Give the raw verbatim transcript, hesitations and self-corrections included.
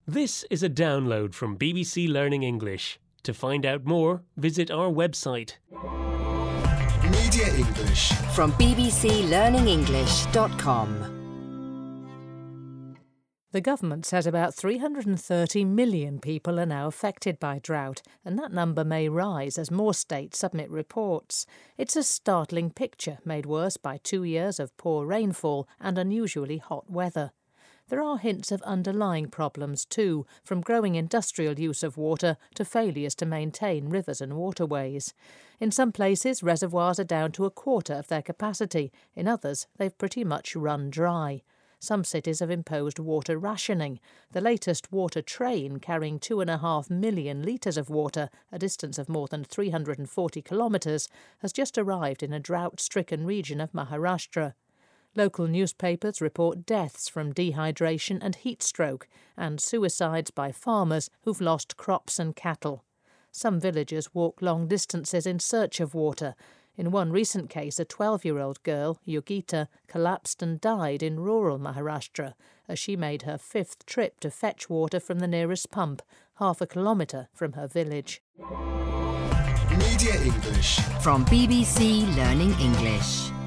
This is a download from B B C Learning English. To find out more, visit our website. Media English from b b c learning english dot com. The government says about three hundred thirty million people are now affected by drought, and that number may rise as more states submit reports. It's a startling picture made worse by two years of poor rainfall and unusually hot weather. There are hints of underlying problems too, from growing industrial use of water to failures to maintain rivers and waterways. In some places, reservoirs are down to a quarter of their capacity. In others, they've pretty much run dry. Some cities have imposed water rationing. The latest water train, carrying two and a half million litres of water, a distance of more than three hundred forty kilometres, has just arrived in a drought-stricken region of Maharashtra. Local newspapers report deaths from dehydration and heat stroke, and suicides by farmers who've lost crops and cattle. Some villagers walk long distances in search of water. In one recent case, a twelve-year-old girl, Yogita, collapsed and died in rural Maharashtra as she made her fifth trip to fetch water from the nearest pump, half a kilometre from her village. Media English from B B C Learning English.